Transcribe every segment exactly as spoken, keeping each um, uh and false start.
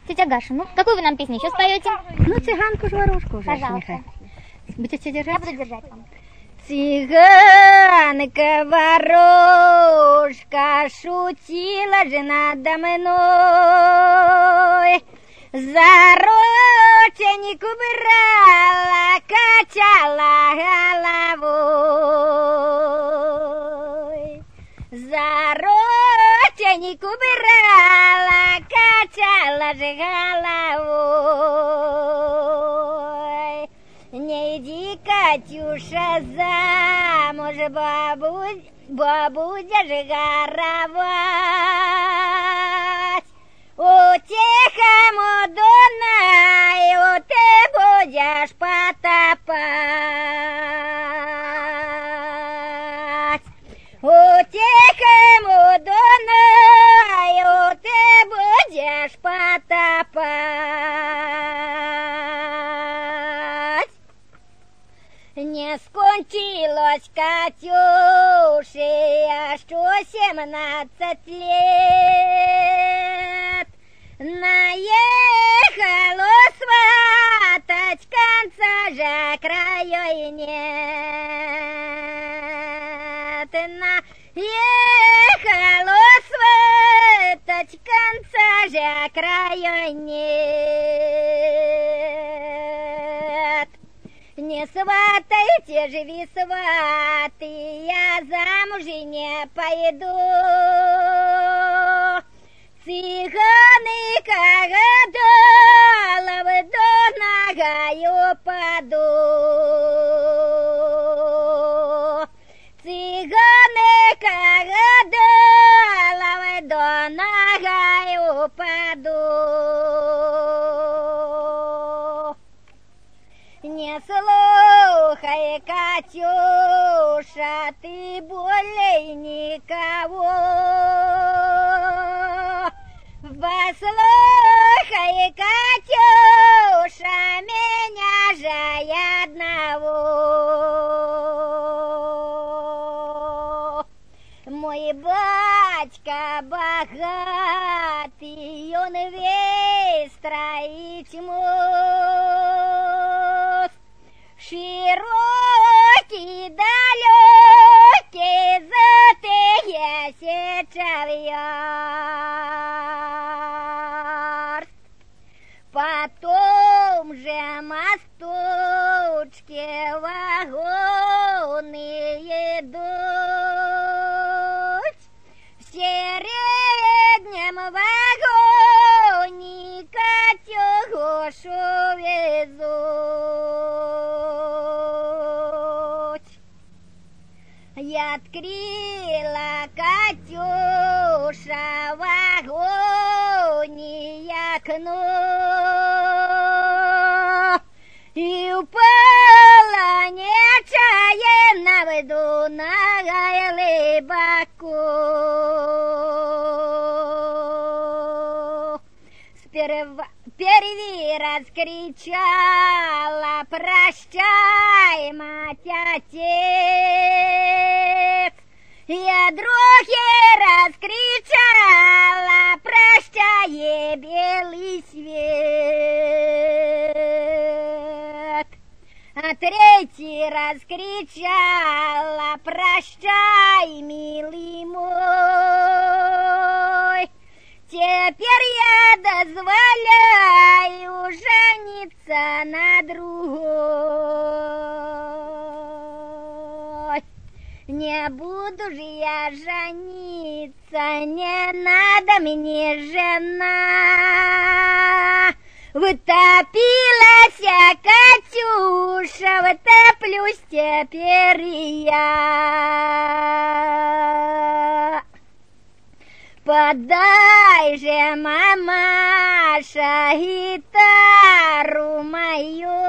Тетя Гаша, ну какую вы нам песню еще споете? Ну, цыганку ж ворожку уже. Пожалуйста. Будете держать? Я буду держать вам. Цыганка ворожка шутила же надо мной, за ротенник убрала, качала головой. За ротенник убрала, качала же головой. Не иди, Катюша, замуж, бабу, бабудя же горовать. У тихому Дунаю ты будешь потопать. У тихому Дунаю ты будешь потопать. Не скончилось Катюши, а что семнадцать лет. Наехало сватать, конца же краю и нет. Наехало сватать, конца же краю и нет. Не сватайте же вы, сваты, я замуж не пойду. Цыганы, как головы до ногою паду. Цыганы, как головы до ногою паду. Не слухай, Катюша, ты более никого. Послухай, Катюша, меня же одного. Мой батька богатый, он весь строить мост. Широкий, далекий, затые сечавьяр. Потом же мосточки вагоны едут. В среднем вагоне Катюшу везут. Я открыла, Катюша, в вагоне окно, и упала нечаянно в Дунай глубоко. Сперва Первый раз кричала: прощай, мать, отец. Я другой раз кричала: прощай, белый свет. А третий раз кричала: прощай, милый мой. Теперь я дозволяю жениться на другой. Не буду же я жениться, не надо мне жена. Утопилась я, Катюша, утоплюсь теперь и я. Подай же, мамаша, гитару мою,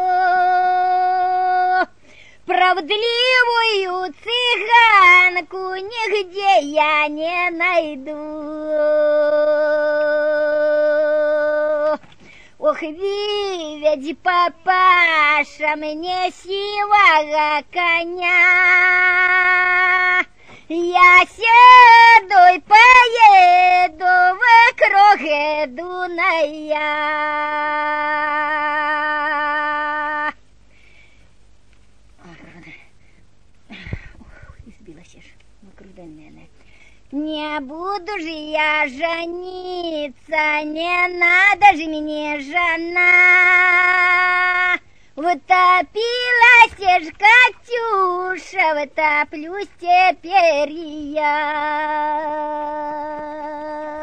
правдливую цыганку нигде я не найду. Ох, ведь папаша мне сивого коня. Я сяду и поеду вокруг реке Дуная. Избилась ж, макруденная. Не буду же я жениться, не надо же мне жена. Утопилась ж Катюша, утоплюсь теперь я.